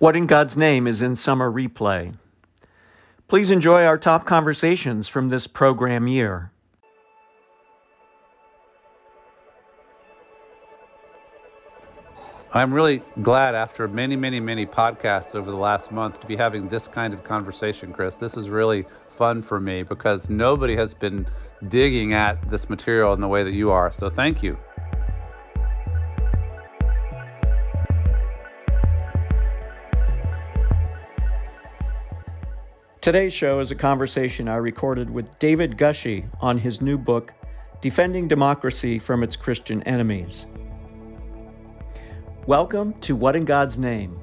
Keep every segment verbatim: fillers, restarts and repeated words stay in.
What in God's Name is in summer replay. Please enjoy our top conversations from this program year. I'm really glad after many, many, many podcasts over the last month to be having this kind of conversation, Chris. This is really fun for me because nobody has been digging at this material in the way that you are. So thank you. Today's show is a conversation I recorded with David Gushee on his new book, Defending Democracy from Its Christian Enemies. Welcome to What in God's Name?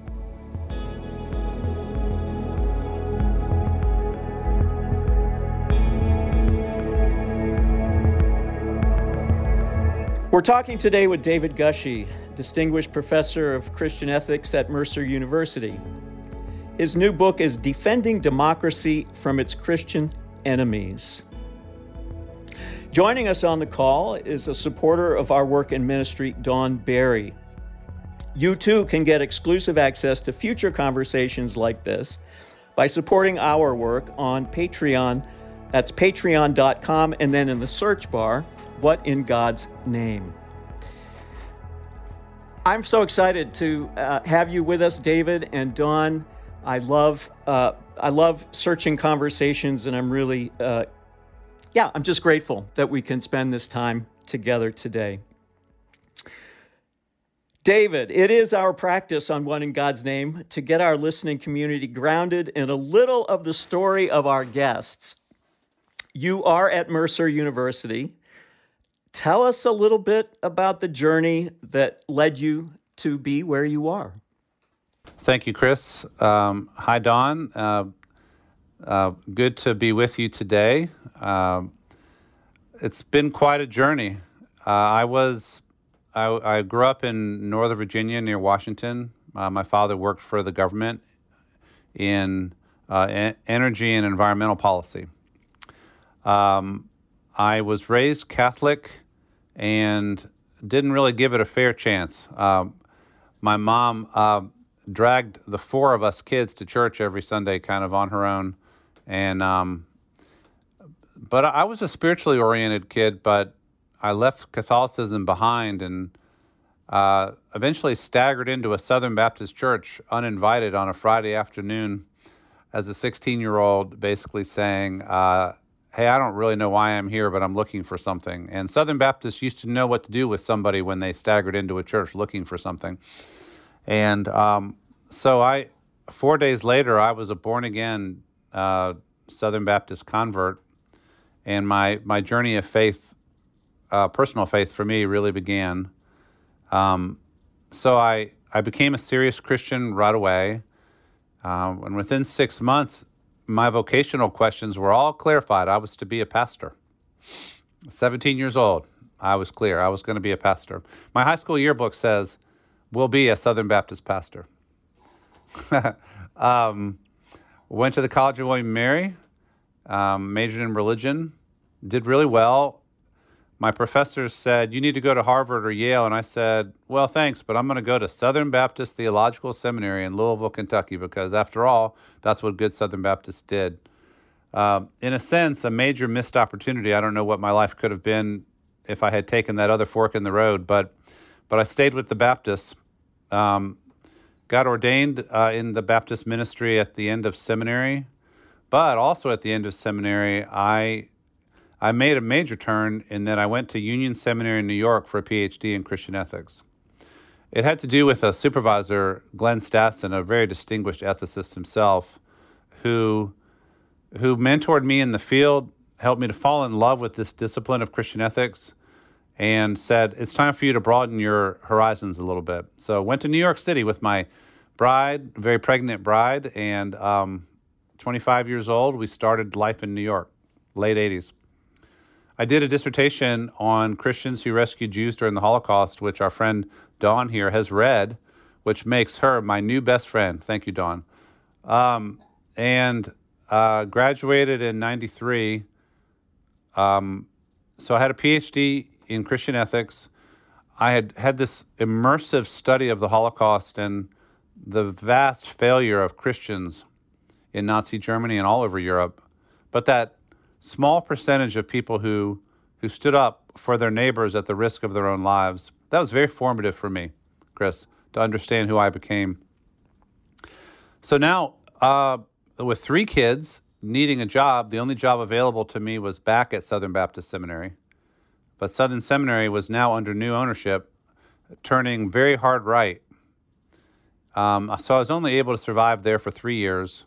We're talking today with David Gushee, Distinguished Professor of Christian Ethics at Mercer University. His new book is Defending Democracy from Its Christian Enemies. Joining us on the call is a supporter of our work and ministry, Dawn Berry. You too can get exclusive access to future conversations like this by supporting our work on Patreon. That's patreon dot com, and then in the search bar, What in God's Name? I'm so excited to uh, have you with us, David and Dawn. I love uh, I love searching conversations, and I'm really, uh, yeah, I'm just grateful that we can spend this time together today. David, it is our practice on What in God's Name to get our listening community grounded in a little of the story of our guests. You are at Mercer University. Tell us a little bit about the journey that led you to be where you are. Thank you, Chris. Um, hi, Dawn. Uh, uh, good to be with you today. Um, it's been quite a journey. Uh, I was, I, I grew up in Northern Virginia near Washington. Uh, my father worked for the government in uh, e- energy and environmental policy. Um, I was raised Catholic and didn't really give it a fair chance. Um, my mom uh, dragged the four of us kids to church every Sunday kind of on her own. And, um, but I was a spiritually oriented kid, but I left Catholicism behind and uh, eventually staggered into a Southern Baptist church uninvited on a Friday afternoon as a sixteen-year-old, basically saying, uh, hey, I don't really know why I'm here, but I'm looking for something. And Southern Baptists used to know what to do with somebody when they staggered into a church looking for something. And um, so I, four days later, I was a born-again uh, Southern Baptist convert, and my, my journey of faith, uh, personal faith for me, really began. Um, so I, I became a serious Christian right away, um, and within six months, my vocational questions were all clarified. I was to be a pastor. seventeen years old, I was clear. I was going to be a pastor. My high school yearbook says, will be a Southern Baptist pastor. um, went to the College of William and Mary, um, majored in religion, did really well. My professors said, you need to go to Harvard or Yale. And I said, well, thanks, but I'm going to go to Southern Baptist Theological Seminary in Louisville, Kentucky, because after all, that's what good Southern Baptists did. Um, in a sense, a major missed opportunity. I don't know what my life could have been if I had taken that other fork in the road, but but I stayed with the Baptists, um, got ordained uh, in the Baptist ministry at the end of seminary, but also at the end of seminary, I I made a major turn in that I went to Union Seminary in New York for a P H D in Christian ethics. It had to do with a supervisor, Glenn Stassen, a very distinguished ethicist himself, who who mentored me in the field, helped me to fall in love with this discipline of Christian ethics, and said, it's time for you to broaden your horizons a little bit. So went to New York City with my bride, very pregnant bride, and um, twenty-five years old. We started life in New York, late eighties. I did a dissertation on Christians who rescued Jews during the Holocaust, which our friend Dawn here has read, which makes her my new best friend. Thank you, Dawn. Um, and uh, graduated in ninety-three. Um, so I had a P H D in Christian ethics. I had had this immersive study of the Holocaust and the vast failure of Christians in Nazi Germany and all over Europe, but that small percentage of people who who stood up for their neighbors at the risk of their own lives. That was very formative for me, Chris, to understand who I became. So now, uh, with three kids, needing a job, the only job available to me was back at Southern Baptist Seminary. But Southern Seminary was now under new ownership, turning very hard right. Um, so I was only able to survive there for three years.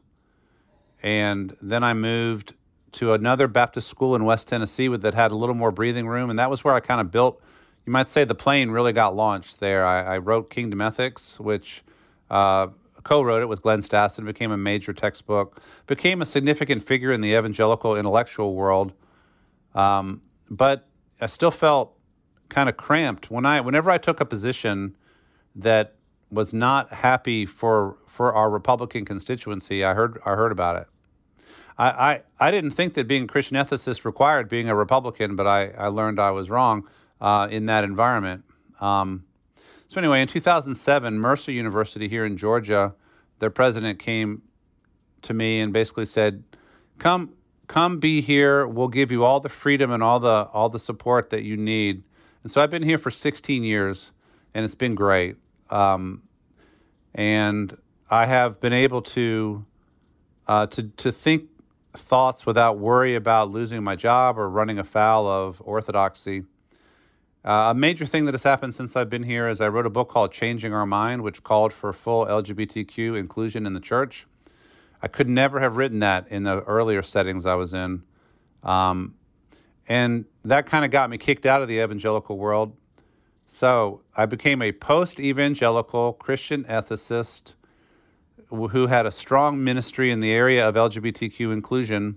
And then I moved to another Baptist school in West Tennessee with, that had a little more breathing room. And that was where I kind of built, you might say the plane really got launched there. I, I wrote Kingdom Ethics, which uh, co-wrote it with Glenn Stassen, became a major textbook, became a significant figure in the evangelical intellectual world. Um, but I still felt kind of cramped. When I, whenever I took a position that was not happy for for our Republican constituency, I heard I heard about it. I, I, I didn't think that being a Christian ethicist required being a Republican, but I, I learned I was wrong uh, in that environment. Um, so anyway, in two thousand seven, Mercer University here in Georgia, their president came to me and basically said, "Come, come be here. We'll give you all the freedom and all the all the support that you need." And so I've been here for sixteen years, and it's been great. Um, and I have been able to uh, to to think thoughts without worry about losing my job or running afoul of orthodoxy. Uh, a major thing that has happened since I've been here is I wrote a book called Changing Our Mind, which called for full L G B T Q inclusion in the church. I could never have written that in the earlier settings I was in. Um, and that kind of got me kicked out of the evangelical world. So I became a post-evangelical Christian ethicist who had a strong ministry in the area of L G B T Q inclusion.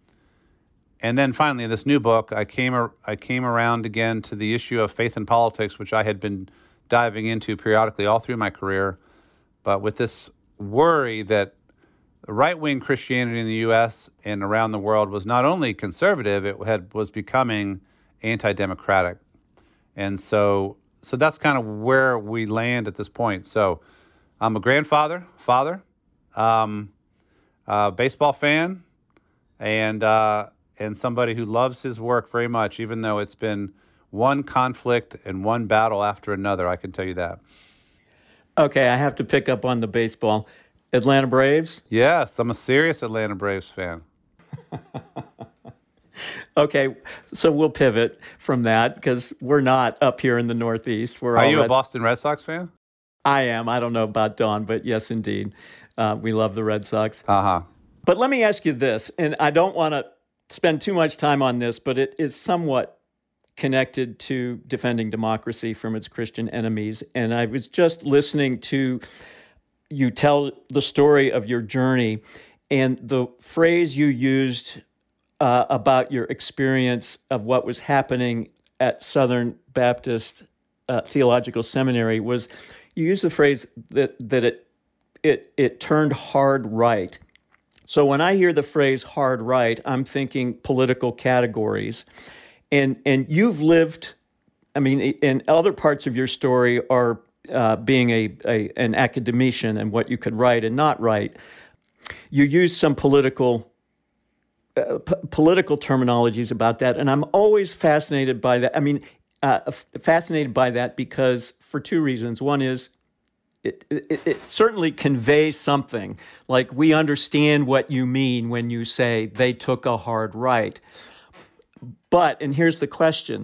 And then finally, in this new book, I came ar- I came around again to the issue of faith and politics, which I had been diving into periodically all through my career, but with this worry that right-wing Christianity in the U S and around the world was not only conservative, it had was becoming anti-democratic. And so so that's kind of where we land at this point. So I'm a grandfather, father, um, uh, baseball fan, and uh, and somebody who loves his work very much, even though it's been one conflict and one battle after another, I can tell you that. Okay, I have to pick up on the baseball. Atlanta Braves? Yes, I'm a serious Atlanta Braves fan. Okay, so we'll pivot from that because we're not up here in the Northeast. We're Are all you Red- a Boston Red Sox fan? I am. I don't know about Dawn, but yes, indeed. Uh, we love the Red Sox. Uh-huh. But let me ask you this, and I don't want to spend too much time on this, but it is somewhat connected to defending democracy from its Christian enemies. And I was just listening to you tell the story of your journey, and the phrase you used uh, about your experience of what was happening at Southern Baptist uh, Theological Seminary was, you used the phrase that that it it it turned hard right. So when I hear the phrase hard right, I'm thinking political categories. And and you've lived, I mean, in other parts of your story are uh, being a, a an academician and what you could write and not write. You use some political uh, p- political terminologies about that, and I'm always fascinated by that. I mean, uh, f- fascinated by that because for two reasons. One is It, it, it certainly conveys something, like we understand what you mean when you say they took a hard right. But, and here's the question,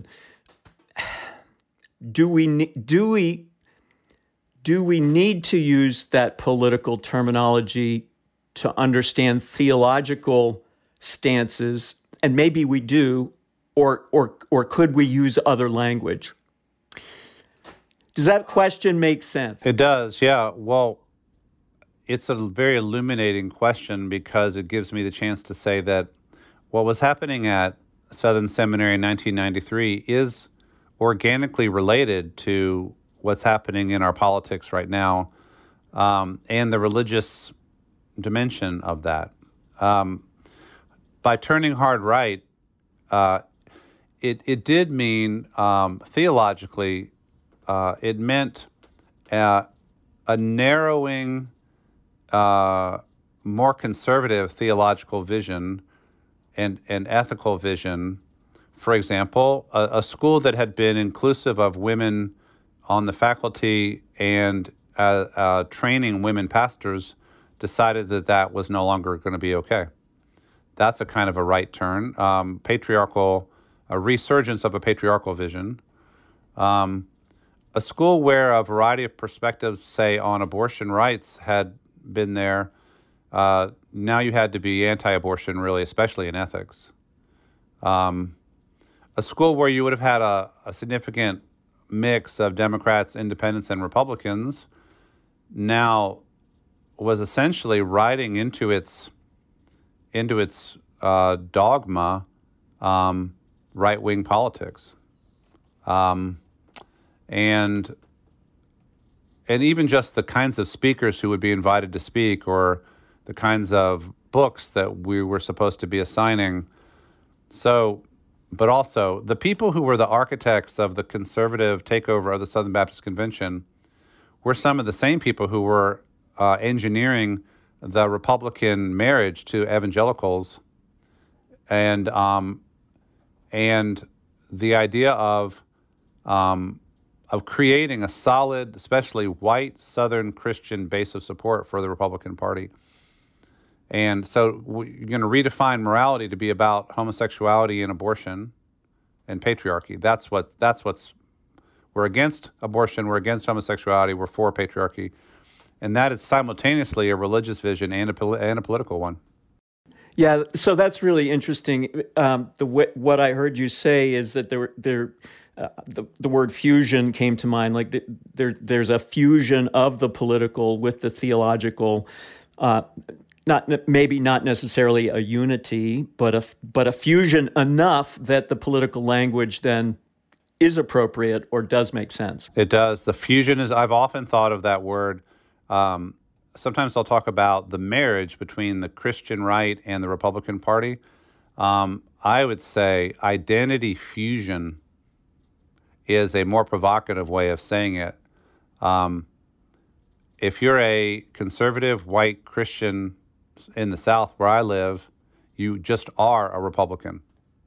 do we do we do we need to use that political terminology to understand theological stances? And maybe we do, or or or could we use other language? Does that question make sense? It does, yeah. Well, it's a very illuminating question because it gives me the chance to say that what was happening at Southern Seminary in nineteen ninety-three is organically related to what's happening in our politics right now, um, and the religious dimension of that. Um, by turning hard right, uh, it, it did mean um, theologically, Uh, it meant uh, a narrowing, uh, more conservative theological vision and, and ethical vision. For example, a, a school that had been inclusive of women on the faculty and uh, uh, training women pastors decided that that was no longer going to be okay. That's a kind of a right turn. Um, patriarchal, a resurgence of a patriarchal vision. Um, a school where a variety of perspectives, say, on abortion rights had been there, uh, now you had to be anti-abortion, really, especially in ethics. Um, a school where you would have had a, a significant mix of Democrats, independents, and Republicans now was essentially riding into its into its uh, dogma, um, right-wing politics, um, and and even just the kinds of speakers who would be invited to speak, or the kinds of books that we were supposed to be assigning. So, but also the people who were the architects of the conservative takeover of the Southern Baptist Convention were some of the same people who were uh, engineering the Republican marriage to evangelicals, and um, and the idea of um, of creating a solid, especially white Southern Christian base of support for the Republican Party. And so you're going to redefine morality to be about homosexuality and abortion and patriarchy. That's what that's what's we're against abortion, we're against homosexuality, we're for patriarchy. And that is simultaneously a religious vision and a, pol- and a political one. Yeah, so that's really interesting. Um, the w- what I heard you say is that there, there, uh, the the word fusion came to mind. Like the, there, there's a fusion of the political with the theological. Uh, not maybe not necessarily a unity, but a but a fusion enough that the political language then is appropriate or does make sense. It does. The fusion is. I've often thought of that word. Um, sometimes I'll talk about the marriage between the Christian right and the Republican Party. Um, I would say identity fusion is a more provocative way of saying it. Um, if you're a conservative white Christian in the South where I live, you just are a Republican.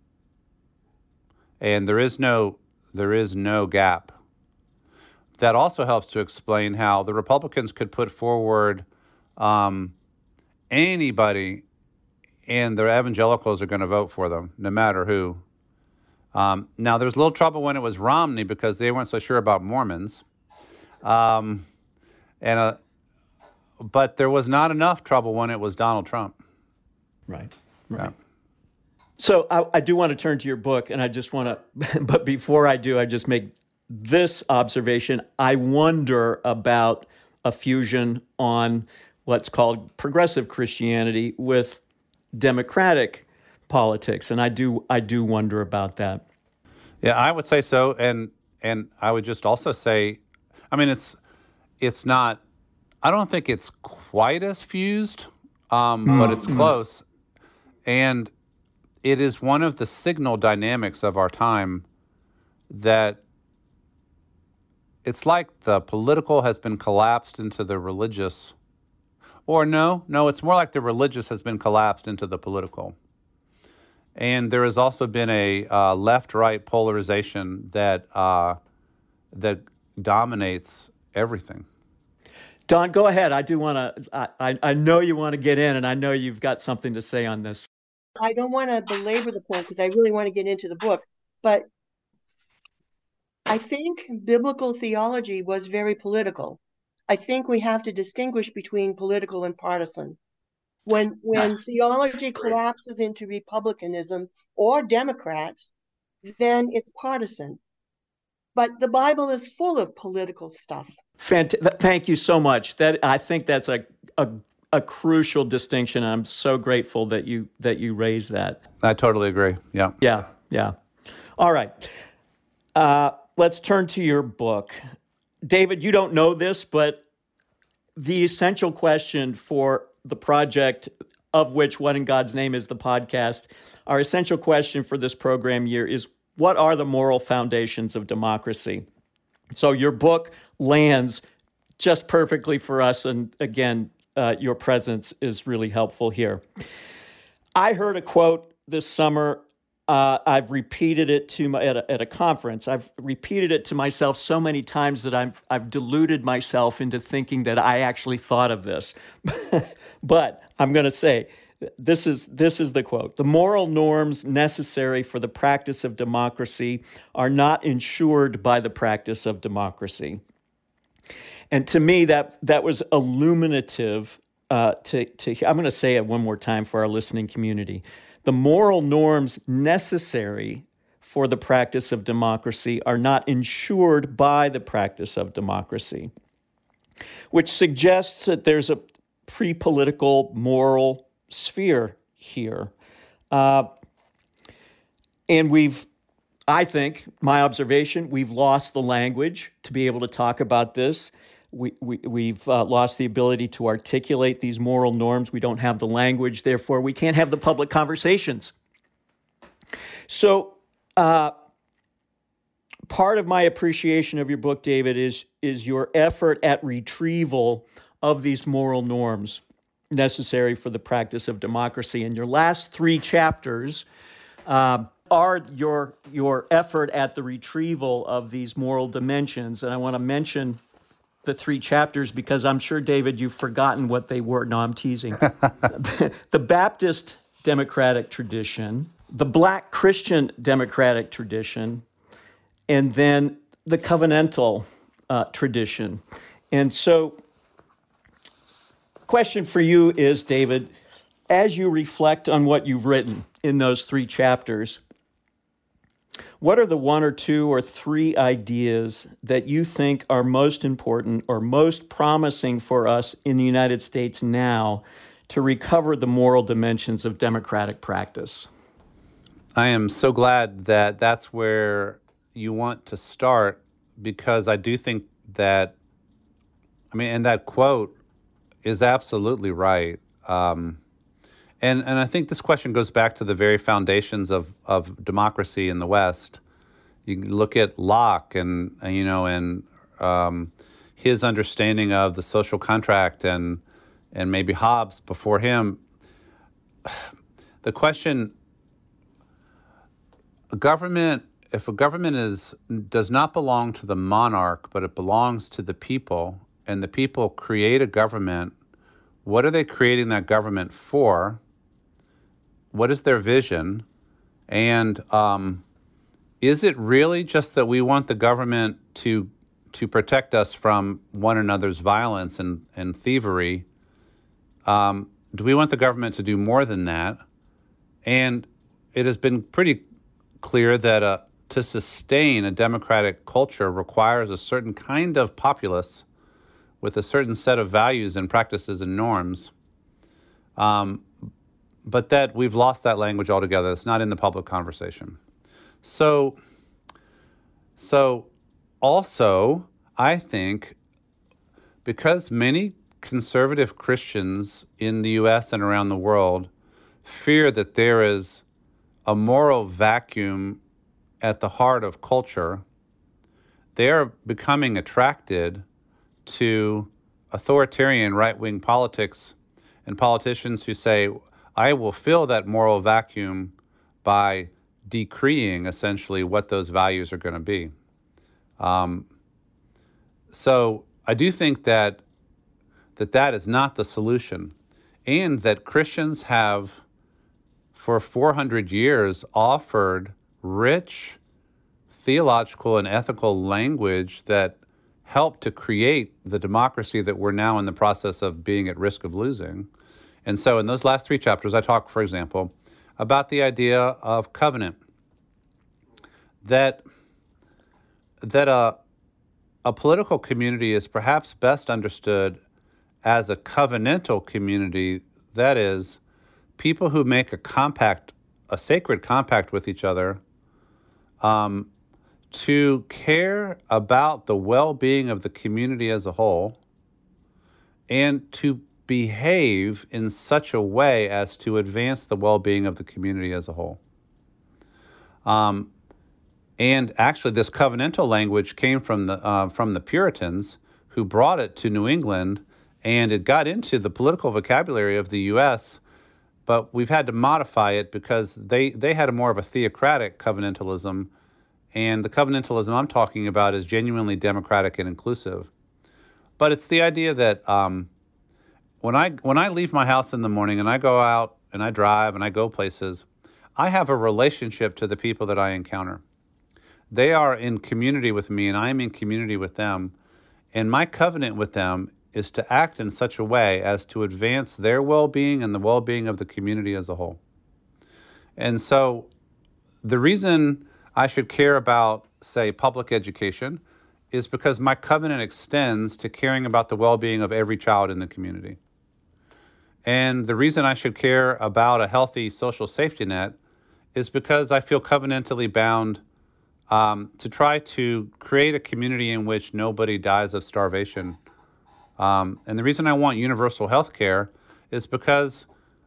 And there is no, there is no gap. That also helps to explain how the Republicans could put forward um, anybody, and the evangelicals are going to vote for them, no matter who. Um, now, there's a little trouble when it was Romney because they weren't so sure about Mormons. Um, and uh, but there was not enough trouble when it was Donald Trump. Right, right. Yeah. So I, I do want to turn to your book, and I just want to, but before I do, I just make this observation. I wonder about a fusion on what's called progressive Christianity with democratic politics, and I do I do wonder about that. Yeah, I would say so, and and I would just also say, I mean, it's it's not. I don't think it's quite as fused, um, mm-hmm. but it's close, and it is one of the signal dynamics of our time that it's like the political has been collapsed into the religious. Or no, no, it's more like the religious has been collapsed into the political. And there has also been a uh, left-right polarization that uh, that dominates everything. Don, go ahead. I do want to, I, I know you want to get in, and I know you've got something to say on this. I don't want to belabor the point because I really want to get into the book, but I think biblical theology was very political. I think we have to distinguish between political and partisan. When when nice. Theology collapses into republicanism or Democrats, then it's partisan. But the Bible is full of political stuff. Fant- thank you so much. That I think that's a, a a crucial distinction. I'm so grateful that you that you raised that. I totally agree. Yeah. Yeah. Yeah. All right. Uh, let's turn to your book. David, you don't know this, but the essential question for the project, of which What in God's Name is the podcast, our essential question for this program year is, what are the moral foundations of democracy? So your book lands just perfectly for us. And again, uh, your presence is really helpful here. I heard a quote this summer. Uh, I've repeated it to my, at, a, at a conference. I've repeated it to myself so many times that I've, I've deluded myself into thinking that I actually thought of this. But I'm going to say, this is, this is the quote. The moral norms necessary for the practice of democracy are not ensured by the practice of democracy. And to me, that, that was illuminative. Uh, to, to, I'm going to say it one more time for our listening community. The moral norms necessary for the practice of democracy are not ensured by the practice of democracy, which suggests that there's a pre-political moral sphere here. Uh, and we've, I think, my observation, we've lost the language to be able to talk about this. We, we, we've uh, lost the ability to articulate these moral norms. We don't have the language, therefore we can't have the public conversations. So uh, part of my appreciation of your book, David, is, is your effort at retrieval of these moral norms necessary for the practice of democracy. And your last three chapters uh, are your, your effort at the retrieval of these moral dimensions. And I want to mention the three chapters because I'm sure, David, you've forgotten what they were. No, I'm teasing. The Baptist democratic tradition, the Black Christian democratic tradition, and then the covenantal uh, tradition. And so, question for you is, David, as you reflect on what you've written in those three chapters, what are the one or two or three ideas that you think are most important or most promising for us in the United States now to recover the moral dimensions of democratic practice? I am so glad that that's where you want to start, because I do think that, I mean, and that quote is absolutely right. Um, And and I think this question goes back to the very foundations of, of democracy in the West. You look at Locke and, and you know and um, his understanding of the social contract, and and maybe Hobbes before him. The question: a government, if a government is does not belong to the monarch, but it belongs to the people, and the people create a government, what are they creating that government for? What is their vision? And um, is it really just that we want the government to to protect us from one another's violence and, and thievery? Um, do we want the government to do more than that? And it has been pretty clear that uh, to sustain a democratic culture requires a certain kind of populace with a certain set of values and practices and norms. Um, but that we've lost that language altogether. It's not in the public conversation. So, so also, I think, because many conservative Christians in the U S and around the world fear that there is a moral vacuum at the heart of culture, they are becoming attracted to authoritarian right-wing politics and politicians who say, I will fill that moral vacuum by decreeing essentially what those values are going to be. Um, so I do think that, that that is not the solution, and that Christians have for four hundred years offered rich theological and ethical language that helped to create the democracy that we're now in the process of being at risk of losing. And so in those last three chapters, I talk, for example, about the idea of covenant, that, that a, a political community is perhaps best understood as a covenantal community, that is, people who make a compact, a sacred compact with each other, um, to care about the well-being of the community as a whole, and to behave in such a way as to advance the well-being of the community as a whole. Um, and actually, this covenantal language came from the uh, from the Puritans, who brought it to New England, and it got into the political vocabulary of the U S, but we've had to modify it because they, they had a more of a theocratic covenantalism, and the covenantalism I'm talking about is genuinely democratic and inclusive. But it's the idea that um, when I when I leave my house in the morning and I go out and I drive and I go places, I have a relationship to the people that I encounter. They are in community with me and I am in community with them. And my covenant with them is to act in such a way as to advance their well-being and the well-being of the community as a whole. And so the reason I should care about, say, public education is because my covenant extends to caring about the well-being of every child in the community. And the reason I should care about a healthy social safety net is because I feel covenantally bound um, to try to create a community in which nobody dies of starvation. Um, and the reason I want universal health care is because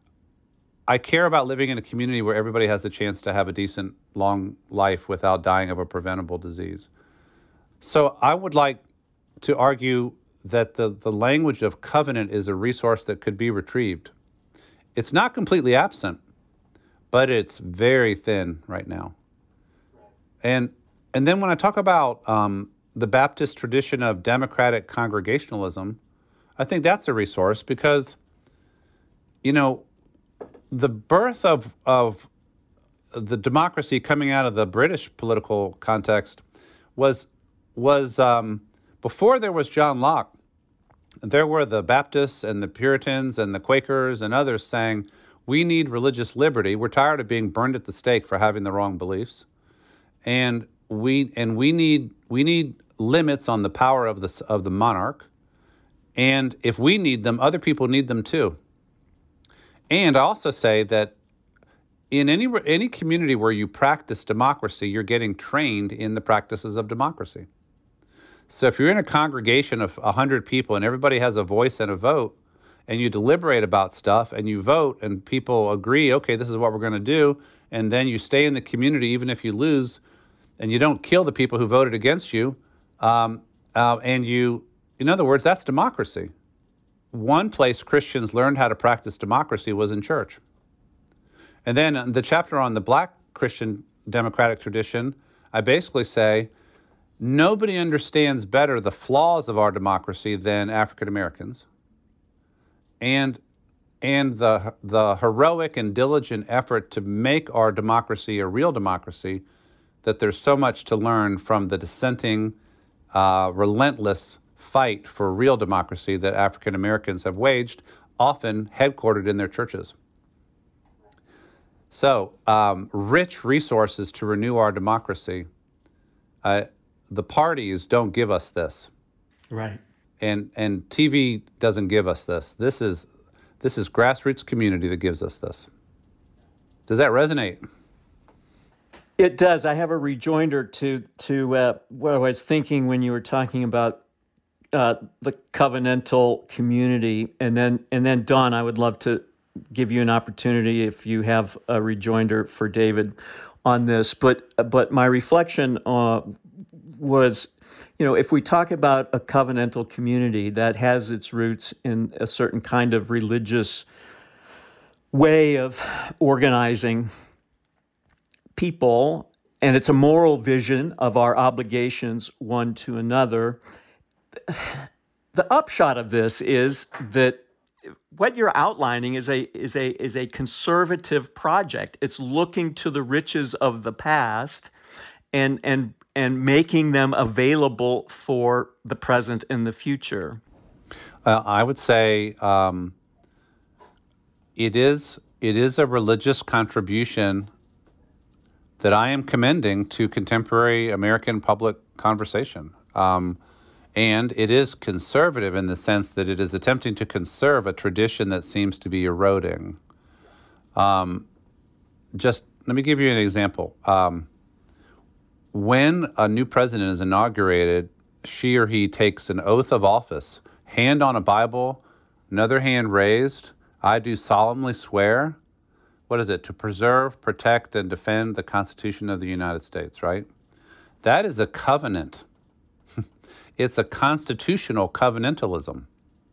I care about living in a community where everybody has the chance to have a decent, long life without dying of a preventable disease. So I would like to argue that the, the language of covenant is a resource that could be retrieved. It's not completely absent, but it's very thin right now. And, and then when I talk about um, the Baptist tradition of democratic congregationalism, I think that's a resource because, you know, the birth of, of the democracy coming out of the British political context was, was um, before there was John Locke, there were the Baptists and the Puritans and the Quakers and others saying, we need religious liberty. We're tired of being burned at the stake for having the wrong beliefs. And we and we need we need limits on the power of the, of the monarch. And if we need them, other people need them too. And I also say that in any any community where you practice democracy, you're getting trained in the practices of democracy. So if you're in a congregation of one hundred people and everybody has a voice and a vote, and you deliberate about stuff and you vote and people agree, okay, this is what we're going to do, and then you stay in the community even if you lose, and you don't kill the people who voted against you, um, uh, and you, in other words, that's democracy. One place Christians learned how to practice democracy was in church. And then the chapter on the Black Christian democratic tradition, I basically say, nobody understands better the flaws of our democracy than African Americans. And, and the, the heroic and diligent effort to make our democracy a real democracy, that there's so much to learn from the dissenting, uh, relentless fight for real democracy that African Americans have waged, often headquartered in their churches. So, um, rich resources to renew our democracy. Uh, the parties don't give us this. Right. And and T V doesn't give us this. This is this is grassroots community that gives us this. Does that resonate? It does. I have a rejoinder to to uh, what I was thinking when you were talking about uh, the covenantal community, and then and then Dawn, I would love to give you an opportunity if you have a rejoinder for David on this. But but my reflection uh, was, you know, if we talk about a covenantal community that has its roots in a certain kind of religious way of organizing people, and it's a moral vision of our obligations one to another, the upshot of this is that what you're outlining is a is a is a conservative project. It's looking to the riches of the past and and and making them available for the present and the future. Uh, I would say um, it is it is a religious contribution that I am commending to contemporary American public conversation. Um, and it is conservative in the sense that it is attempting to conserve a tradition that seems to be eroding. Um, just let me give you an example. Um, when a new president is inaugurated, she or he takes an oath of office, hand on a Bible, another hand raised. I do solemnly swear. What is it? To preserve, protect, and defend the Constitution of the United States, right? That is a covenant. It's a constitutional covenantalism.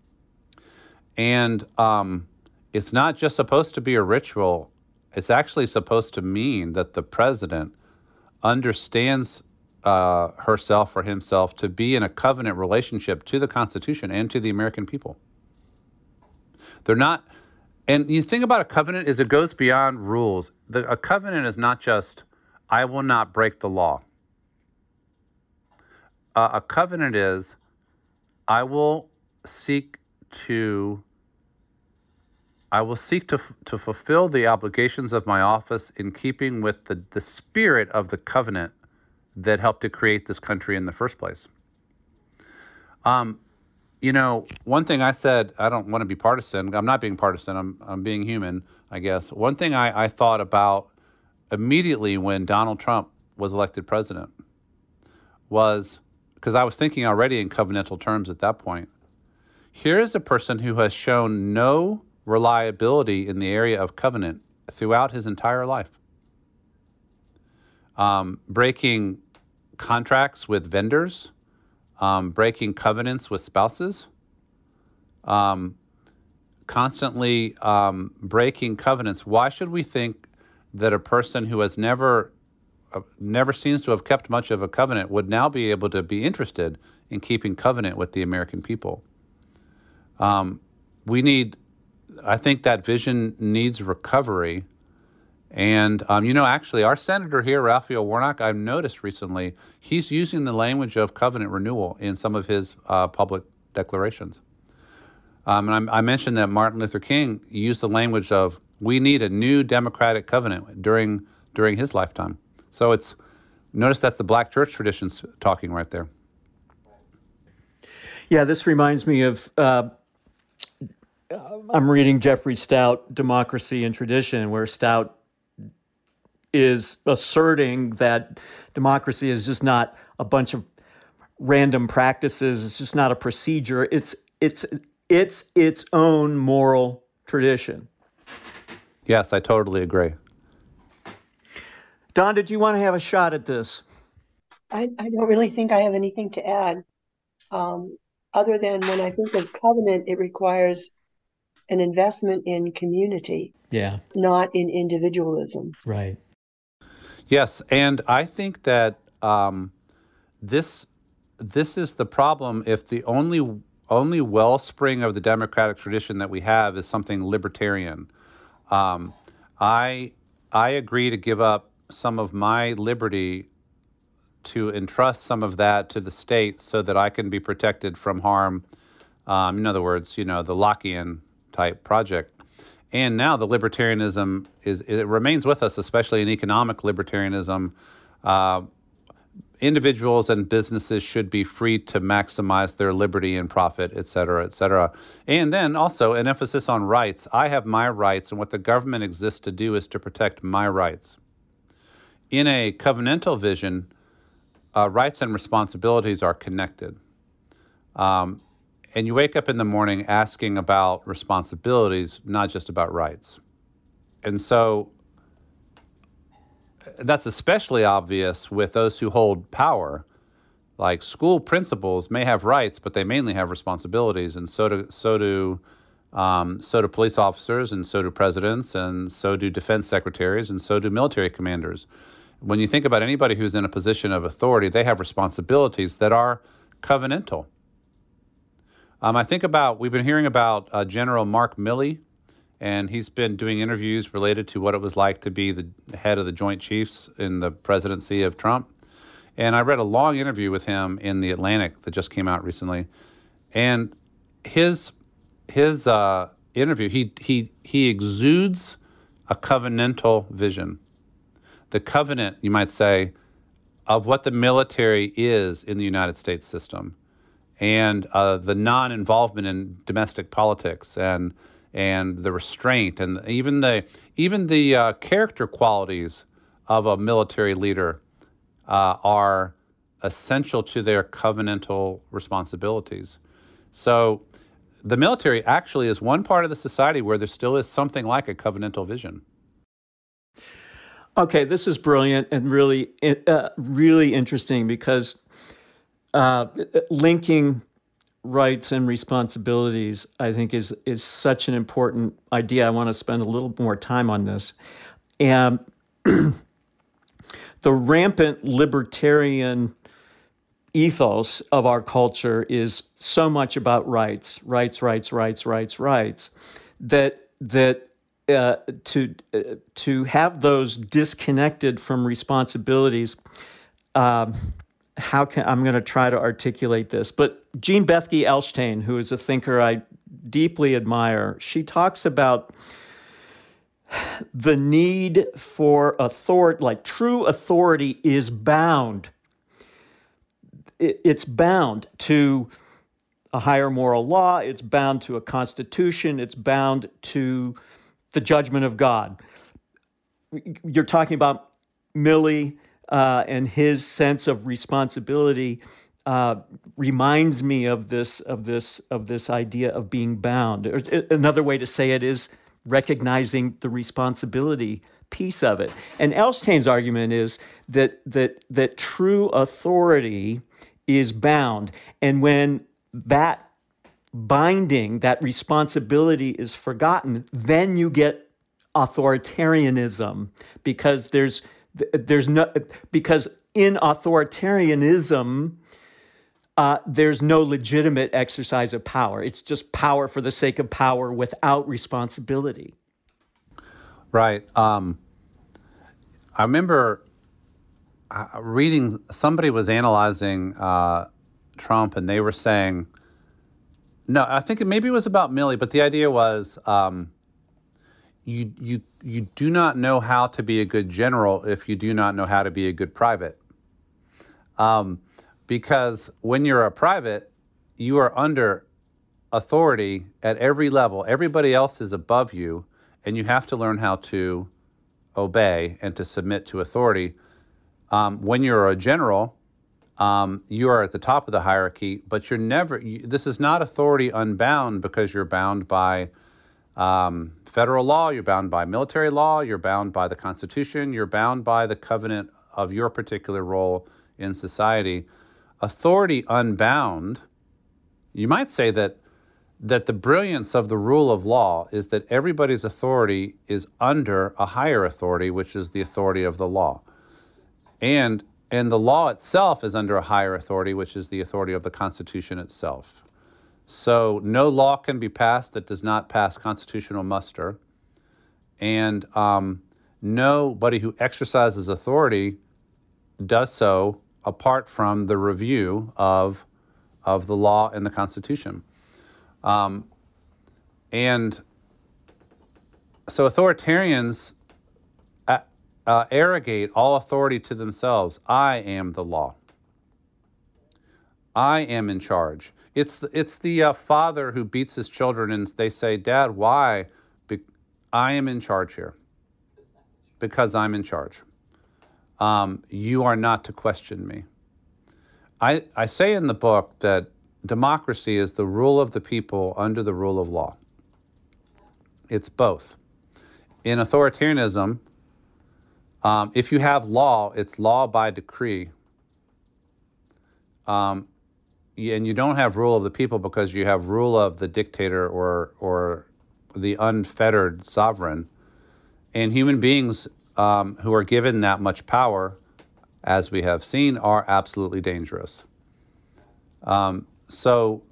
And um, it's not just supposed to be a ritual. It's actually supposed to mean that the president understands uh, herself or himself to be in a covenant relationship to the Constitution and to the American people. They're not, and you think about a covenant is it goes beyond rules. The, a covenant is not just, I will not break the law. Uh, a covenant is, I will seek to, I will seek to, to fulfill the obligations of my office in keeping with the, the spirit of the covenant that helped to create this country in the first place. Um, you know, one thing I said, I don't want to be partisan. I'm not being partisan. I'm, I'm being human, I guess. One thing I, I thought about immediately when Donald Trump was elected president was, because I was thinking already in covenantal terms at that point, here is a person who has shown no reliability in the area of covenant throughout his entire life. Um, breaking contracts with vendors, um, breaking covenants with spouses, um, constantly um, breaking covenants. Why should we think that a person who has never, uh, never seems to have kept much of a covenant would now be able to be interested in keeping covenant with the American people? Um, we need, I think that vision needs recovery. And, um, you know, actually, our senator here, Raphael Warnock, I've noticed recently, he's using the language of covenant renewal in some of his uh, public declarations. Um, and I, I mentioned that Martin Luther King used the language of, we need a new democratic covenant during during his lifetime. So it's, notice that's the black church traditions talking right there. Yeah, this reminds me of, uh, I'm reading Jeffrey Stout, Democracy and Tradition, where Stout is asserting that democracy is just not a bunch of random practices. It's just not a procedure. It's it's it's its own moral tradition. Yes, I totally agree. Don, did you want to have a shot at this? I, I don't really think I have anything to add, um, other than when I think of covenant, it requires an investment in community, Yeah. not in individualism. Right. Yes, and I think that um, this this is the problem. If the only only wellspring of the democratic tradition that we have is something libertarian, um, I I agree to give up some of my liberty to entrust some of that to the state so that I can be protected from harm. Um, in other words, you know, the Lockean type project. And now the libertarianism is, it remains with us, especially in economic libertarianism. Uh, individuals and businesses should be free to maximize their liberty and profit, et cetera, et cetera. And then also an emphasis on rights. I have my rights, and what the government exists to do is to protect my rights. In a covenantal vision, uh, rights and responsibilities are connected. Um, And you wake up in the morning asking about responsibilities, not just about rights. And so that's especially obvious with those who hold power. Like school principals may have rights, but they mainly have responsibilities. And so do, so do, um, so do police officers, and so do presidents, and so do defense secretaries, and so do military commanders. When you think about anybody who's in a position of authority, they have responsibilities that are covenantal. Um, I think about, we've been hearing about uh, General Mark Milley, and he's been doing interviews related to what it was like to be the head of the Joint Chiefs in the presidency of Trump. And I read a long interview with him in The Atlantic that just came out recently. And his his uh, interview, he he he exudes a covenantal vision. The covenant, you might say, of what the military is in the United States system, and uh, the non-involvement in domestic politics, and and the restraint, and even the even the uh, character qualities of a military leader uh, are essential to their covenantal responsibilities. So the military actually is one part of the society where there still is something like a covenantal vision. Okay, this is brilliant and really, uh, really interesting, because uh, linking rights and responsibilities, I think, is is such an important idea. I want to spend a little more time on this. And the rampant libertarian ethos of our culture is so much about rights, rights, rights, rights, rights, rights, that that uh, to uh, to have those disconnected from responsibilities. Um, how can I'm going to try to articulate this? But Jean Bethke Elshtain, who is a thinker I deeply admire, she talks about the need for authority, like true authority is bound. It's bound to a higher moral law. It's bound to a constitution. It's bound to the judgment of God. You're talking about Milley uh, and his sense of responsibility uh, reminds me of this of this of this idea of being bound. Or another way to say it is recognizing the responsibility piece of it. And Elshtain's argument is that that that true authority is bound, and when that binding, that responsibility is forgotten, then you get authoritarianism, because there's there's no because in authoritarianism uh, there's no legitimate exercise of power. It's just power for the sake of power without responsibility. Right. Um, I remember uh, reading, somebody was analyzing uh, Trump, and they were saying, no, I think it maybe it was about Milley, but the idea was um, you you you do not know how to be a good general if you do not know how to be a good private. Um, because when you're a private, you are under authority at every level. Everybody else is above you, and you have to learn how to obey and to submit to authority. Um, when you're a general, um, you are at the top of the hierarchy, but you're never, you, this is not authority unbound, because you're bound by um, federal law, you're bound by military law, you're bound by the Constitution, you're bound by the covenant of your particular role in society. Authority unbound, you might say that that the brilliance of the rule of law is that everybody's authority is under a higher authority, which is the authority of the law. And and the law itself is under a higher authority, which is the authority of the Constitution itself. So no law can be passed that does not pass constitutional muster. And um, nobody who exercises authority does so apart from the review of, of the law and the Constitution. Um, and so authoritarians uh, uh, arrogate all authority to themselves. I am the law. I am in charge. It's the, it's the uh, father who beats his children, and they say, Dad, why? Be- I am in charge here. Because I'm in charge. Um, you are not to question me. I, I say in the book that democracy is the rule of the people under the rule of law. It's both. In authoritarianism, um, if you have law, it's law by decree. Um, and you don't have rule of the people because you have rule of the dictator or or the unfettered sovereign. And human beings um, who are given that much power, as we have seen, are absolutely dangerous. Um, So,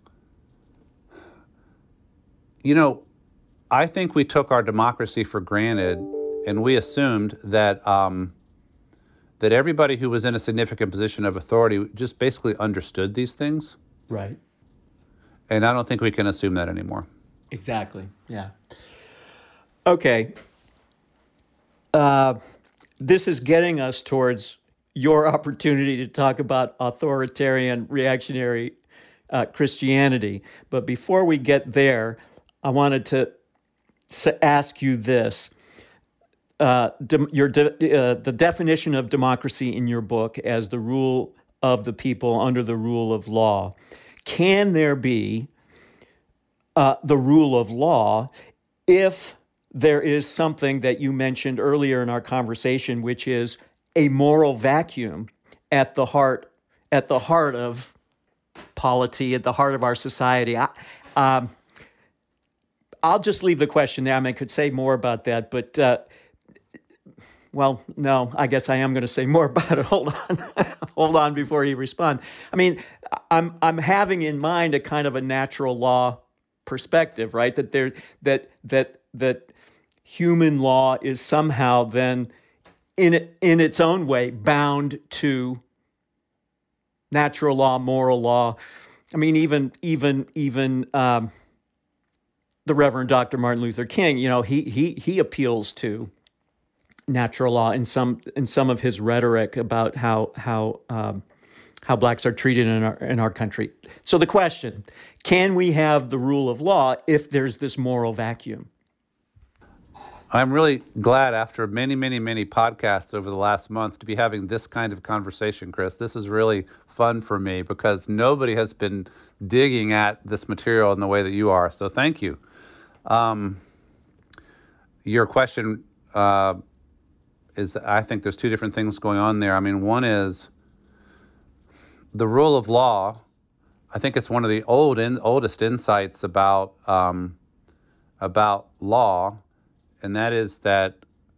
you know, I think we took our democracy for granted, and we assumed that um, that everybody who was in a significant position of authority just basically understood these things. Right. And I don't think we can assume that anymore. Exactly. Yeah. Okay. Uh, this is getting us towards your opportunity to talk about authoritarian, reactionary Uh, Christianity. But before we get there, I wanted to s- ask you this. Uh, de- your de- uh, the definition of democracy in your book as the rule of the people under the rule of law. Can there be uh, the rule of law if there is something that you mentioned earlier in our conversation, which is a moral vacuum at the heart at the heart of polity at the heart of our society. I, um, I'll just leave the question there. I mean, I could say more about that, but uh, well, no, I guess I am going to say more about it. Hold on, hold on before you respond. I mean, I'm I'm having in mind a kind of a natural law perspective, right? That there that that that human law is somehow then in in its own way bound to natural law, moral law. I mean, even even even um, the Reverend Doctor Martin Luther King, you know, he he he appeals to natural law in some in some of his rhetoric about how how um, how blacks are treated in our in our country. So the question: can we have the rule of law if there's this moral vacuum? I'm really glad after many, many, many podcasts over the last month to be having this kind of conversation, Chris. This is really fun for me because nobody has been digging at this material in the way that you are. So thank you. Um, your question uh, is, I think there's two different things going on there. I mean, one is the rule of law. I think it's one of the old in, oldest insights about um, about law. And that is that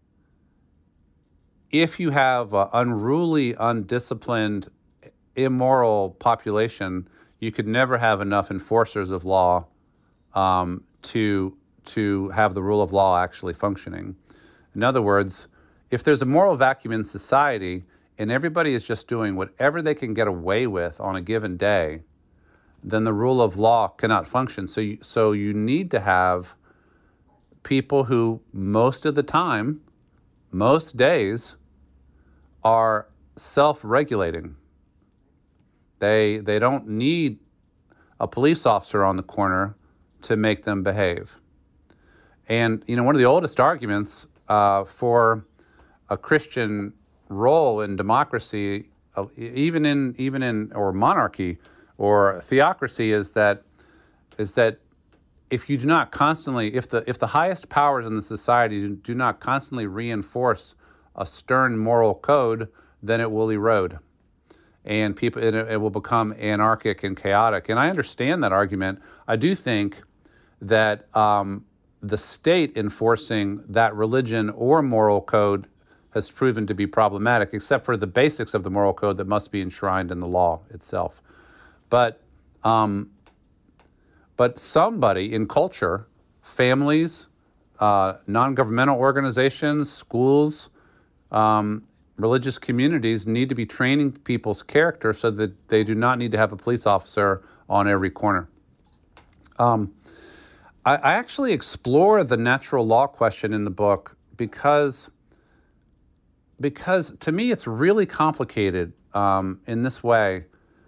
if you have an unruly, undisciplined, immoral population, you could never have enough enforcers of law um, to to have the rule of law actually functioning. In other words, if there's a moral vacuum in society and everybody is just doing whatever they can get away with on a given day, then the rule of law cannot function. So you, so you need to have people who most of the time, most days, are self-regulating. They they don't need a police officer on the corner to make them behave. And you know, one of the oldest arguments uh, for a Christian role in democracy, uh, even in even in or monarchy or theocracy, is that is that. If you do not constantly, if the if the highest powers in the society do not constantly reinforce a stern moral code, then it will erode, and people it, it will become anarchic and chaotic. And I understand that argument. I do think that um, the state enforcing that religion or moral code has proven to be problematic, except for the basics of the moral code that must be enshrined in the law itself. But um, But somebody in culture, families, uh, non-governmental organizations, schools, um, religious communities need to be training people's character so that they do not need to have a police officer on every corner. Um, I, I actually explore the natural law question in the book because, because to me it's really complicated um, in this way.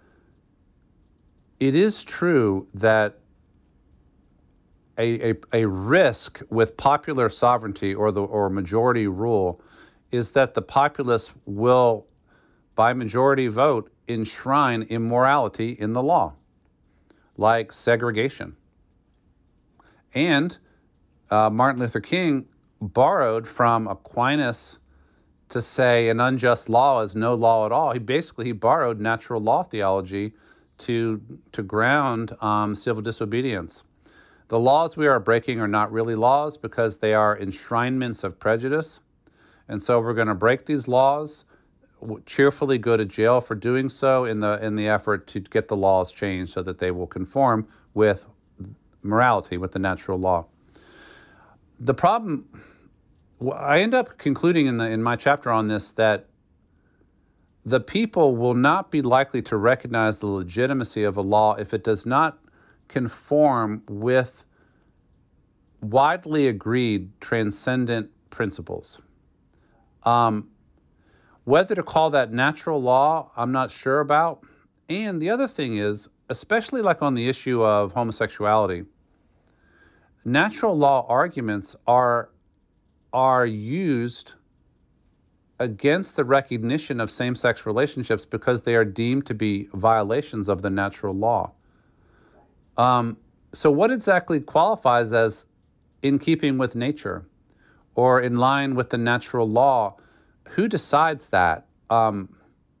It is true that A, a, a risk with popular sovereignty or the or majority rule is that the populace will, by majority vote, enshrine immorality in the law, like segregation. And uh, Martin Luther King borrowed from Aquinas to say an unjust law is no law at all. He basically he borrowed natural law theology to to ground um, civil disobedience. The laws we are breaking are not really laws because they are enshrinements of prejudice. And so we're going to break these laws, cheerfully go to jail for doing so in the in the effort to get the laws changed so that they will conform with morality, with the natural law. The problem, I end up concluding in the in my chapter on this that the people will not be likely to recognize the legitimacy of a law if it does not conform with widely agreed transcendent principles. Um, whether to call that natural law, I'm not sure about. And the other thing is, especially like on the issue of homosexuality, natural law arguments are, are used against the recognition of same-sex relationships because they are deemed to be violations of the natural law. Um, so what exactly qualifies as in keeping with nature or in line with the natural law? Who decides that? Um,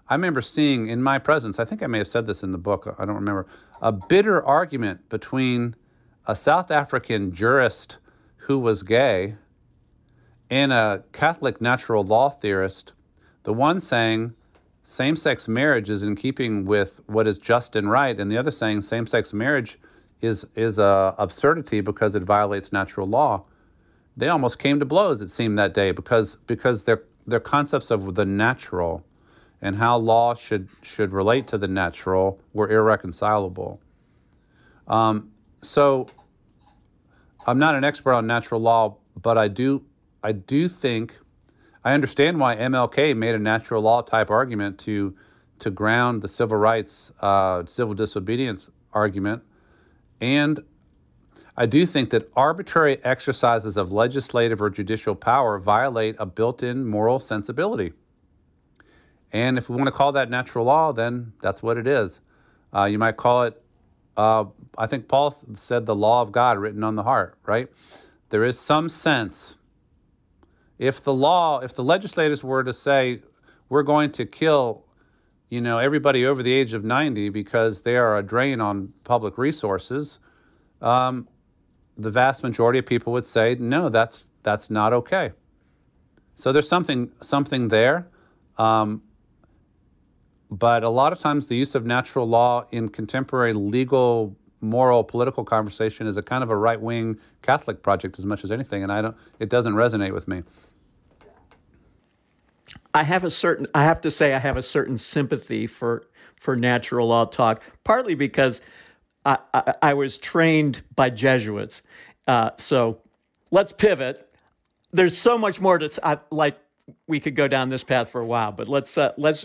I remember seeing in my presence, I think I may have said this in the book, I don't remember, a bitter argument between a South African jurist who was gay and a Catholic natural law theorist, the one saying same-sex marriage is in keeping with what is just and right, and the other saying same-sex marriage is is a absurdity because it violates natural law. They almost came to blows, it seemed, that day because because their their concepts of the natural and how law should should relate to the natural were irreconcilable. Um, so I'm not an expert on natural law, but I do I do think I understand why M L K made a natural law type argument to to ground the civil rights, uh, civil disobedience argument, and I do think that arbitrary exercises of legislative or judicial power violate a built-in moral sensibility. And if we want to call that natural law, then that's what it is. Uh, you might call it, uh, I think Paul said, the law of God written on the heart, right? There is some sense, if the law, if the legislators were to say, we're going to kill, you know, everybody over the age of ninety because they are a drain on public resources, um, the vast majority of people would say, no, that's that's not okay. So there's something something there. Um, but a lot of times the use of natural law in contemporary legal, moral, political conversation is a kind of a right-wing Catholic project as much as anything, and I don't. It doesn't resonate with me. I have a certain, I have to say I have a certain sympathy for, for natural law talk, partly because I, I, I was trained by Jesuits. Uh, so let's pivot. There's so much more to, I, like we could go down this path for a while, but let's, uh, let's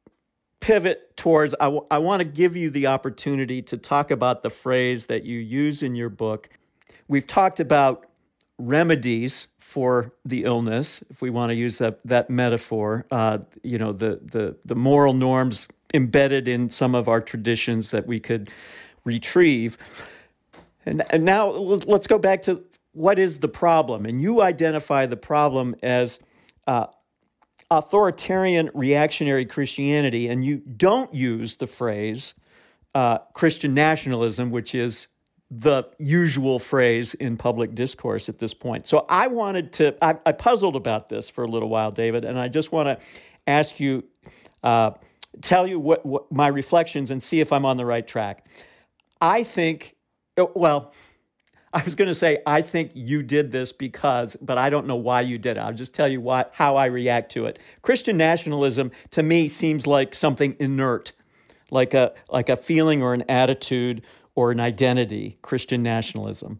pivot towards, I, w- I want to give you the opportunity to talk about the phrase that you use in your book. We've talked about remedies for the illness, if we want to use that that metaphor, uh, you know, the, the the moral norms embedded in some of our traditions that we could retrieve. And, and now let's go back to what is the problem? And you identify the problem as uh, authoritarian reactionary Christianity, and you don't use the phrase uh, Christian nationalism, which is the usual phrase in public discourse at this point. So I wanted to, I, I puzzled about this for a little while, David, and I just want to ask you, uh, tell you what, what my reflections and see if I'm on the right track. I think, well, I was going to say, I think you did this because, but I don't know why you did it. I'll just tell you why, how I react to it. Christian nationalism, to me, seems like something inert, like a like a feeling or an attitude or an identity, Christian nationalism.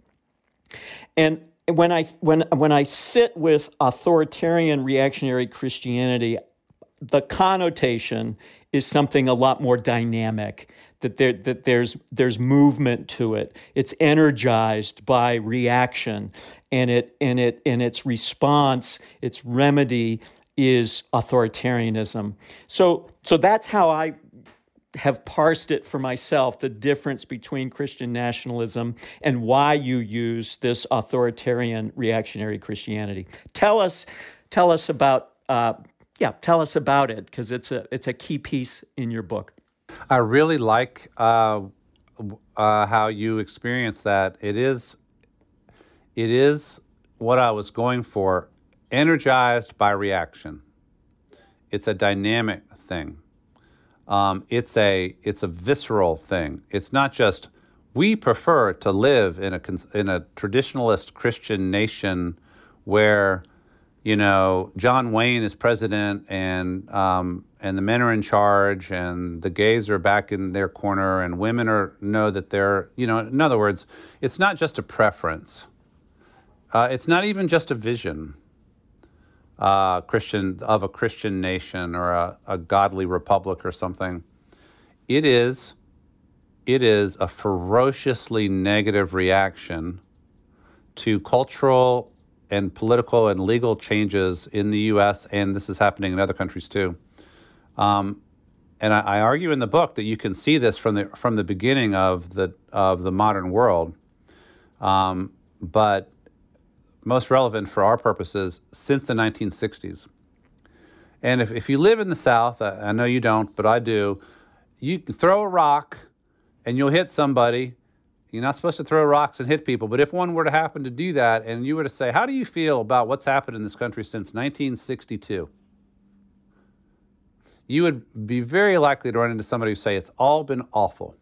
And when I when when I sit with authoritarian reactionary Christianity, the connotation is something a lot more dynamic, that there that there's there's movement to it. It's energized by reaction, and it and it and its response, its remedy is authoritarianism. So so that's how I have parsed it for myself, the difference between Christian nationalism and why you use this authoritarian reactionary Christianity. Tell us, tell us about, uh, yeah, tell us about it, because it's a it's a key piece in your book. I really like uh, uh, how you experience that. It is, it is what I was going for, energized by reaction. It's a dynamic thing. Um, it's a it's a visceral thing. It's not just we prefer to live in a in a traditionalist Christian nation where, you know, John Wayne is president and um, and the men are in charge and the gays are back in their corner and women are know that they're, you know, in other words, it's not just a preference. Uh, it's not even just a vision. Uh, Christian of a Christian nation or a, a godly republic or something. It is, it is a ferociously negative reaction to cultural and political and legal changes in the U S, and this is happening in other countries too. Um, and I, I argue in the book that you can see this from the from the beginning of the of the modern world, um, but most relevant for our purposes since the nineteen sixties. And if, if you live in the South, I, I know you don't, but I do, you can throw a rock and you'll hit somebody. You're not supposed to throw rocks and hit people, but if one were to happen to do that and you were to say, how do you feel about what's happened in this country since nineteen sixty-two? You would be very likely to run into somebody who say, it's all been awful.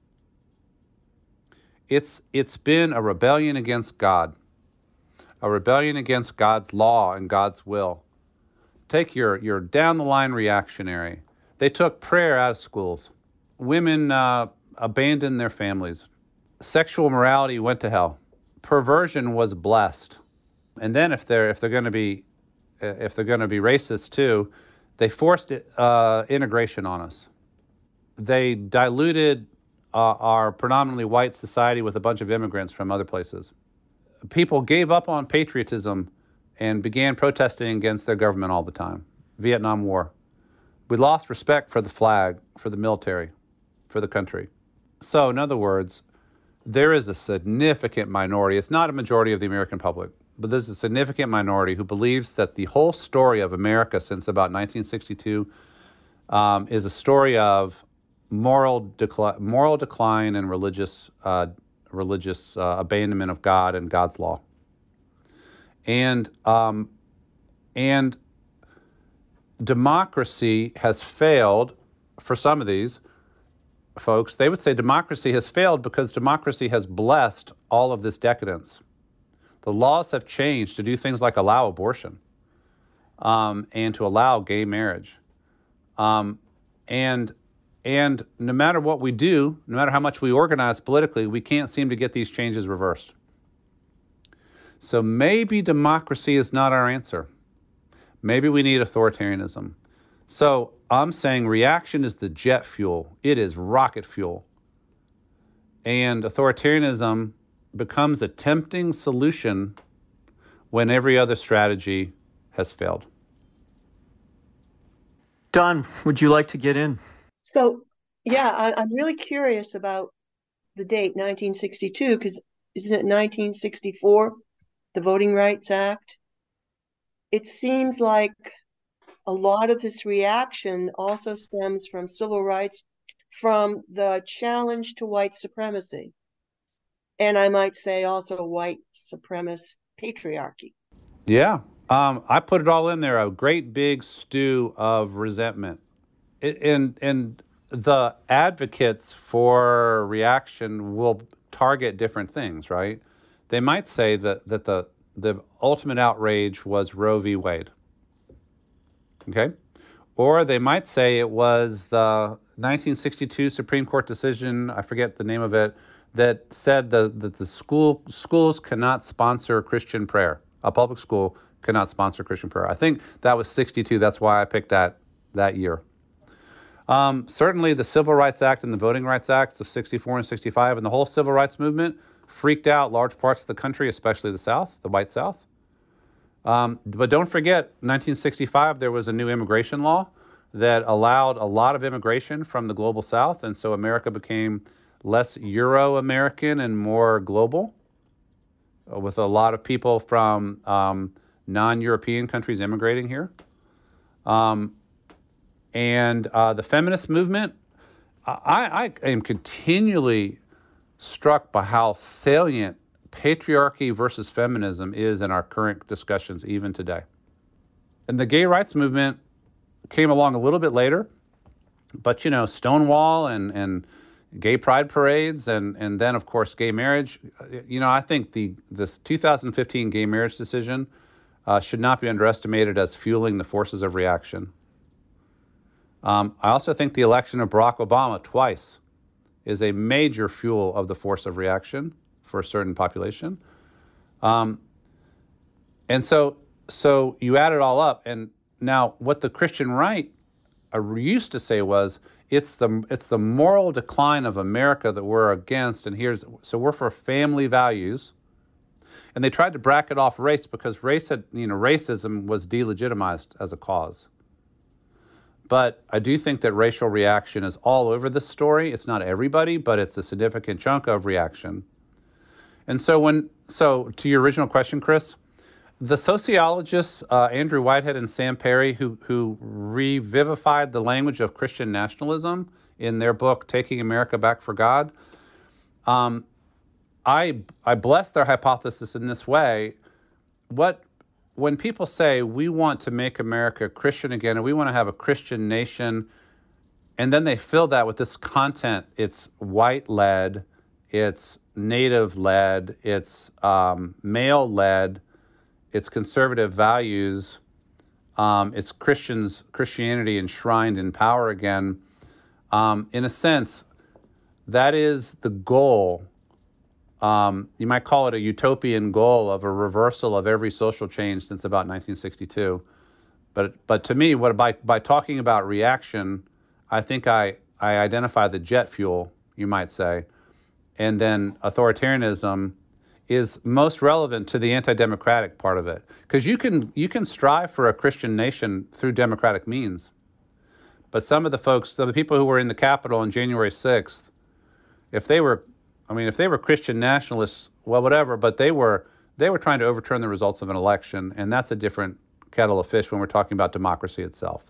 It's, it's been a rebellion against God, a rebellion against God's law and God's will. Take your, your down-the-line reactionary. They took prayer out of schools. Women uh, abandoned their families. Sexual morality went to hell. Perversion was blessed. And then if they're if they're going to be if they're going to be racist too, they forced it, uh, integration on us. They diluted uh, our predominantly white society with a bunch of immigrants from other places. People gave up on patriotism and began protesting against their government all the time. Vietnam War. We lost respect for the flag, for the military, for the country. So in other words, there is a significant minority, it's not a majority of the American public, but there's a significant minority who believes that the whole story of America since about nineteen sixty-two um, is a story of moral, decli- moral decline and religious, uh, religious uh, abandonment of God and God's law. And, um, and democracy has failed for some of these folks. They would say democracy has failed because democracy has blessed all of this decadence. The laws have changed to do things like allow abortion um, and to allow gay marriage. Um, and, and no matter what we do, no matter how much we organize politically, we can't seem to get these changes reversed. So maybe democracy is not our answer. Maybe we need authoritarianism. So I'm saying reaction is the jet fuel. It is rocket fuel. And authoritarianism becomes a tempting solution when every other strategy has failed. Don, would you like to get in? So, yeah, I, I'm really curious about the date nineteen sixty-two, because isn't it nineteen sixty-four, the Voting Rights Act? It seems like a lot of this reaction also stems from civil rights, from the challenge to white supremacy. And I might say also white supremacist patriarchy. Yeah, um, I put it all in there, a great big stew of resentment. It, and, and the advocates for reaction will target different things, right? They might say that, that the, the ultimate outrage was Roe v. Wade. Okay? Or they might say it was the nineteen sixty-two Supreme Court decision, I forget the name of it, that said the, that the school schools cannot sponsor Christian prayer. A public school cannot sponsor Christian prayer. I think that was sixty-two. That's why I picked that, that year. Um, certainly the Civil Rights Act and the Voting Rights Acts of sixty-four and sixty-five and the whole civil rights movement freaked out large parts of the country, especially the South, the white South. Um, but don't forget, nineteen sixty-five, there was a new immigration law that allowed a lot of immigration from the global South, and so America became less Euro-American and more global, with a lot of people from um, non-European countries immigrating here. Um, and uh, the feminist movement, I, I am continually struck by how salient patriarchy versus feminism is in our current discussions even today. And the gay rights movement came along a little bit later, but you know, Stonewall and, and gay pride parades and, and then of course gay marriage. You know, I think the this two thousand fifteen gay marriage decision uh, should not be underestimated as fueling the forces of reaction. Um, I also think the election of Barack Obama twice is a major fuel of the force of reaction for a certain population. Um, and so, so you add it all up, and now what the Christian right uh, used to say was, it's the, it's the moral decline of America that we're against, and here's, so we're for family values. And they tried to bracket off race because race had, you know, racism was delegitimized as a cause. But I do think that racial reaction is all over this story. It's not everybody, but it's a significant chunk of reaction. And so when, so to your original question, Chris, the sociologists, uh, Andrew Whitehead and Sam Perry, who, who revivified the language of Christian nationalism in their book, Taking America Back for God, um, I, I bless their hypothesis in this way. What, when people say we want to make America Christian again, and we want to have a Christian nation, and then they fill that with this content, it's white-led, it's native-led, it's um, male-led, it's conservative values, um, it's Christians, Christianity enshrined in power again. Um, in a sense, that is the goal. Um, you might call it a utopian goal of a reversal of every social change since about nineteen sixty-two. But but to me, what by by talking about reaction, I think I, I identify the jet fuel, you might say, and then authoritarianism is most relevant to the anti-democratic part of it. Because you can you can strive for a Christian nation through democratic means. But some of the folks, the people who were in the Capitol on January sixth, if they were, I mean, if they were Christian nationalists, well, whatever, but they were they were trying to overturn the results of an election, and that's a different kettle of fish when we're talking about democracy itself.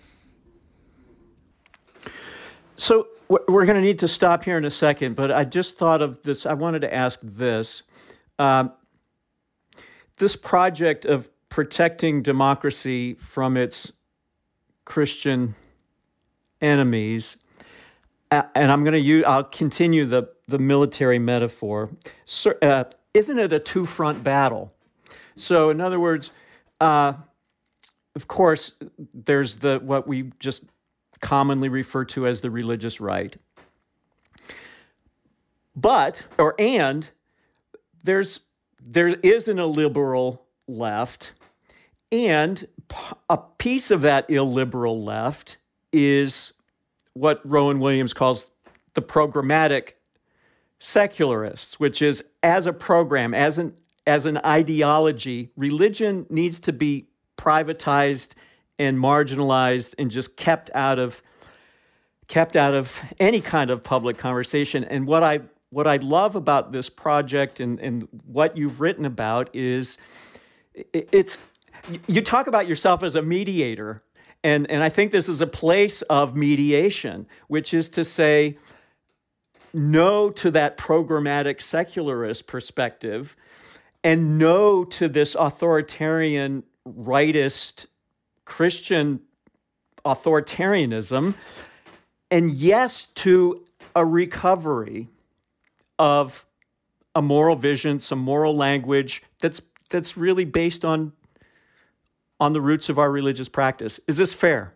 So we're going to need to stop here in a second, but I just thought of this. I wanted to ask this. Um, this project of protecting democracy from its Christian enemies, uh, and I'm going to use, I'll continue the, the military metaphor. So, uh, isn't it a two-front battle? So in other words, uh, of course, there's the what we just commonly refer to as the religious right. But, or and, there's there is an illiberal left, and a piece of that illiberal left is what Rowan Williams calls the programmatic secularists, which is as a program, as an as an ideology, religion needs to be privatized and marginalized and just kept out of kept out of any kind of public conversation. And what I what I love about this project and, and what you've written about is it, it's you talk about yourself as a mediator. And, and I think this is a place of mediation, which is to say no to that programmatic secularist perspective and no to this authoritarian rightist Christian authoritarianism, and yes to a recovery of a moral vision, some moral language that's that's really based on on the roots of our religious practice. Is this fair?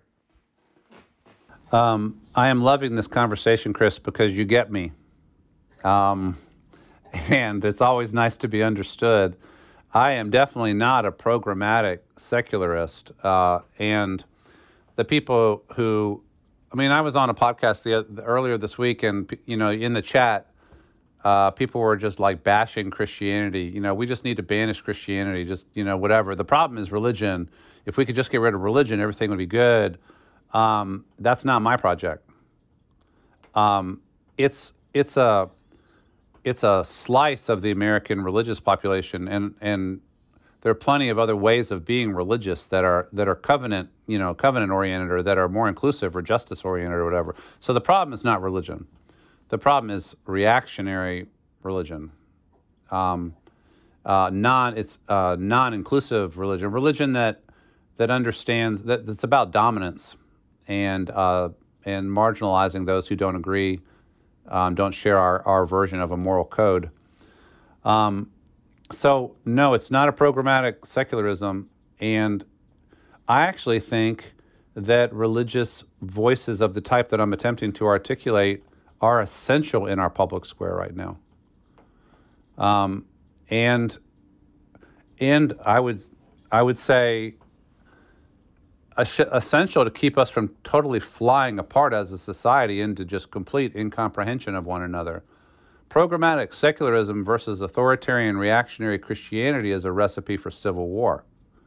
Um, I am loving this conversation, Chris, because you get me. Um, and it's always nice to be understood. I am definitely not a programmatic secularist. Uh, and the people who, I mean, I was on a podcast the, the earlier this week, and, you know, in the chat, uh, people were just like bashing Christianity. You know, we just need to banish Christianity, just, you know, whatever. The problem is religion. If we could just get rid of religion, everything would be good. Um, that's not my project. Um, it's it's a it's a slice of the American religious population, and and there are plenty of other ways of being religious that are that are covenant, you know, covenant oriented, or that are more inclusive or justice oriented or whatever. So the problem is not religion. The problem is reactionary religion. Um, uh, non it's uh, non-inclusive religion, religion that that understands that it's about dominance and uh, and marginalizing those who don't agree, um, don't share our, our version of a moral code. Um, so no, it's not a programmatic secularism, and I actually think that religious voices of the type that I'm attempting to articulate are essential in our public square right now. Um, and and I would I would say essential to keep us from totally flying apart as a society into just complete incomprehension of one another. Programmatic secularism versus authoritarian reactionary Christianity is a recipe for civil war.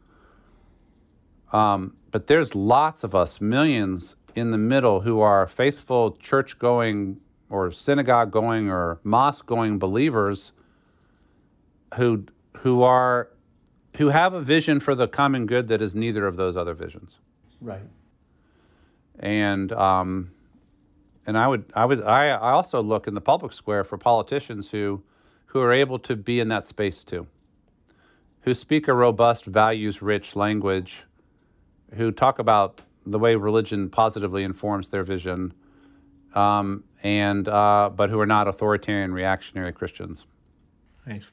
Um, but there's lots of us, millions in the middle, who are faithful church-going or synagogue-going or mosque-going believers who who are who have a vision for the common good that is neither of those other visions. Right. And um, and I would I would I, I also look in the public square for politicians who who are able to be in that space too, who speak a robust, values-rich language, who talk about the way religion positively informs their vision, um, and uh, but who are not authoritarian, reactionary Christians. Thanks.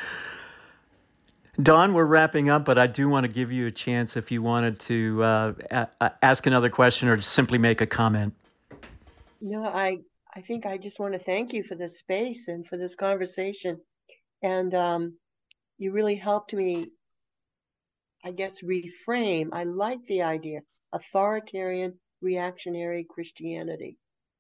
Don, we're wrapping up, but I do want to give you a chance if you wanted to uh, a- ask another question or just simply make a comment. No, I, I think I just want to thank you for this space and for this conversation. And um, you really helped me, I guess, reframe. I like the idea, authoritarian, reactionary Christianity.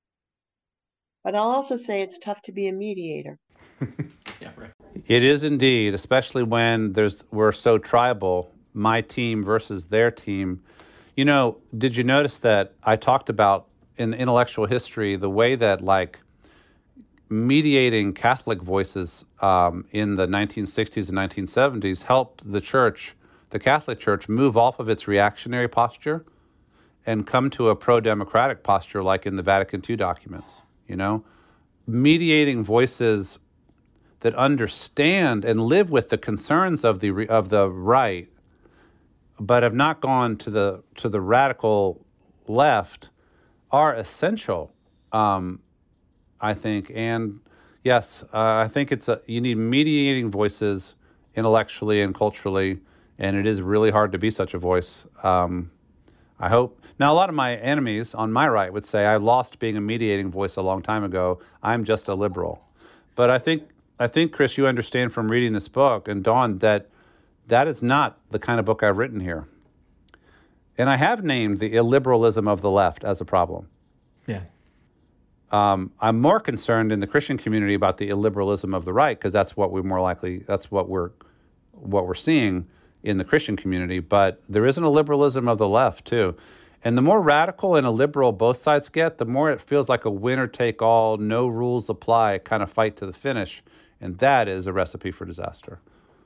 But I'll also say it's tough to be a mediator. Yeah, right. It is indeed, especially when there's we're so tribal, my team versus their team. You know, did you notice that I talked about in the intellectual history the way that like mediating Catholic voices um, in the nineteen sixties and nineteen seventies helped the church, the Catholic Church, move off of its reactionary posture and come to a pro-democratic posture like in the Vatican Two documents, you know? Mediating voices that understand and live with the concerns of the of the right, but have not gone to the to the radical left, are essential, um, I think. And yes, uh, I think it's a you need mediating voices intellectually and culturally, and it is really hard to be such a voice. Um, I hope. Now, a lot of my enemies on my right would say I lost being a mediating voice a long time ago. I'm just a liberal, but I think. I think, Chris, you understand from reading this book, and Dawn, that that is not the kind of book I've written here. And I have named the illiberalism of the left as a problem. Yeah. Um, I'm more concerned in the Christian community about the illiberalism of the right, because that's what we're more likely, that's what we're, what we're seeing in the Christian community. But there is an illiberalism of the left, too. And the more radical and illiberal both sides get, the more it feels like a winner-take-all, no rules apply kind of fight to the finish. And that is a recipe for disaster.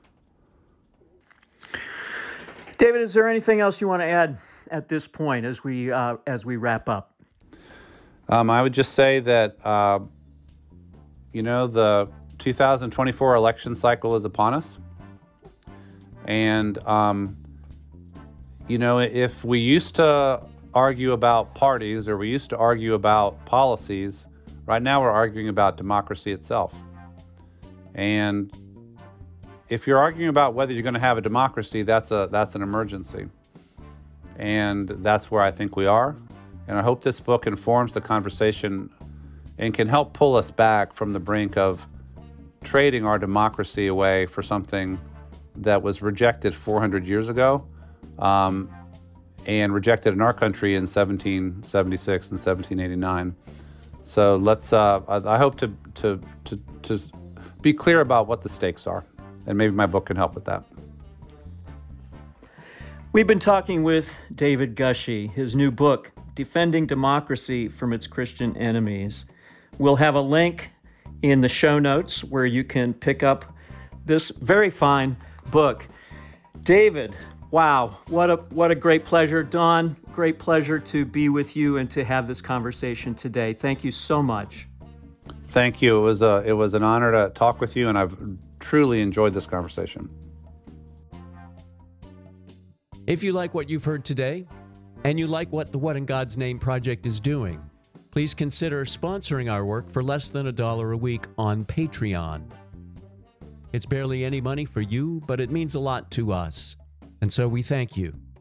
David, is there anything else you want to add at this point as we uh, as we wrap up? Um, I would just say that, uh, you know, the two thousand twenty-four election cycle is upon us. And, um, you know, if we used to argue about parties or we used to argue about policies, right now we're arguing about democracy itself. And if you're arguing about whether you're going to have a democracy, that's a that's an emergency. And that's where I think we are. And I hope this book informs the conversation and can help pull us back from the brink of trading our democracy away for something that was rejected four hundred years ago um, and rejected in our country in seventeen seventy-six and seventeen eighty-nine. So let's, uh, I, I hope to, to, to, to be clear about what the stakes are, and maybe my book can help with that. We've been talking with David Gushee, his new book, Defending Democracy from Its Christian Enemies. We'll have a link in the show notes where you can pick up this very fine book. David, wow, what a what a great pleasure. Dawn, great pleasure to be with you and to have this conversation today. Thank you so much. Thank you. It was a, it was an honor to talk with you, and I've truly enjoyed this conversation. If you like what you've heard today, and you like what the What in God's Name Project is doing, please consider sponsoring our work for less than a dollar a week on Patreon. It's barely any money for you, but it means a lot to us, and so we thank you.